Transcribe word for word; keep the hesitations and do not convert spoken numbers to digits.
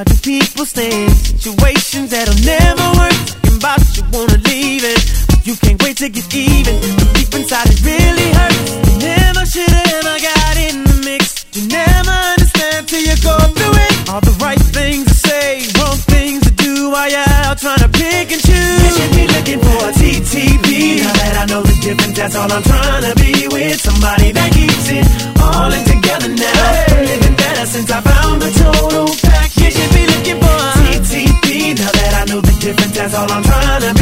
Why do people stay in situations that'll never work? Talking about you wanna leave it, but you can't wait to get even. But deep inside it really hurts. You never should've ever got in the mix. You never understand till you go through it. All the right things to say, wrong things to do while you're out trying to pick and choose. You should be looking for a T T B. Now that I know the difference, that's all I'm trying to be with. Somebody that keeps it all in together now. Hey. Living better since I found the total package. You should be looking for a T T B. Now that I know the difference, that's all I'm trying to be